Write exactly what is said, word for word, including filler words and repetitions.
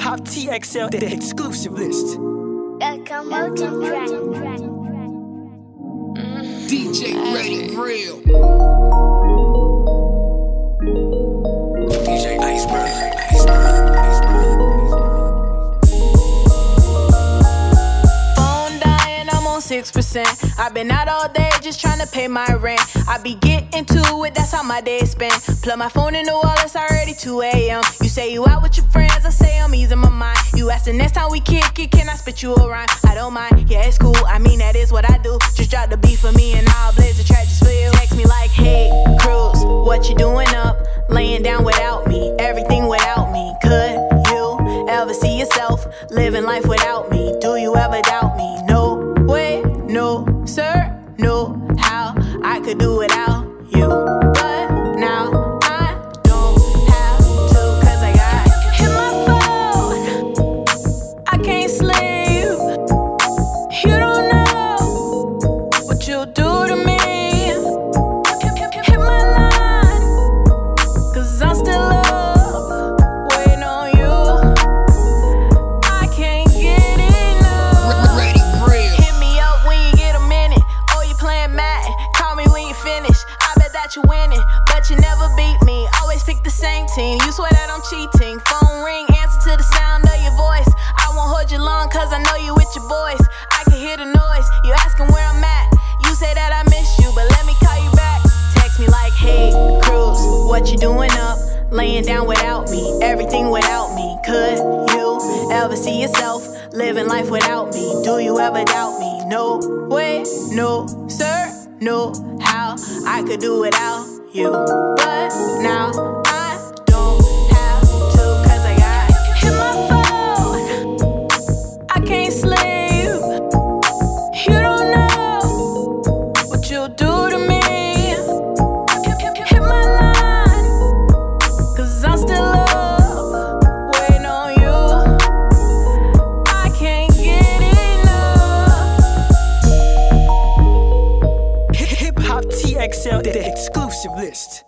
Hop T X L, the exclusive list. D J Ready Real. D J Iceberg. Iceberg. Phone dying, I'm on six percent. I've been out all day just trying to pay my rent. I be getting to it, that's how my day spent. Plug my phone in the wall, it's already two a.m. You say you out with your friends, I say I'm easing my mind. You ask the next time we kick it, can I spit you a rhyme? I don't mind, yeah, it's cool, I mean that is what I do. Just drop the beat for me and I'll blaze the track just for you. Text me like, hey, Cruz, what you doing up? Laying down without me, everything without me. Could you ever see yourself living life without me? Do you ever doubt me? No way, no sir, no how I could do without you. But now I don't have to, cause I got hit my phone. I can't sleep. You don't know what you'll do to me. Hit my line, cause I'm still up, waiting on you. I can't get enough. Ready Real. Hit me up when you get a minute. Oh, you playing Madden, call me when you finish. I bet that you winning, but you never beat me. Always pick the same team, you swear that I'm cheating. Phone ring, answer to the sound of your voice. I won't hold you long cause I know you with your boys. I can hear the noise, you asking where I'm at. You say that I miss you, but let me call you back. Text me like, hey, Cruz, what you doing up? Laying down without me, everything without me. Could you ever see yourself living life without me? Do you ever doubt me? No way, no sir, no how I could do without you. But now I don't have to, cause I got hit my phone. I can't sleep. You don't know what you'll do to me. Hit my line, cause I'm still up, waiting on you. I can't get enough. Hip Hop T X L, the exclusive list.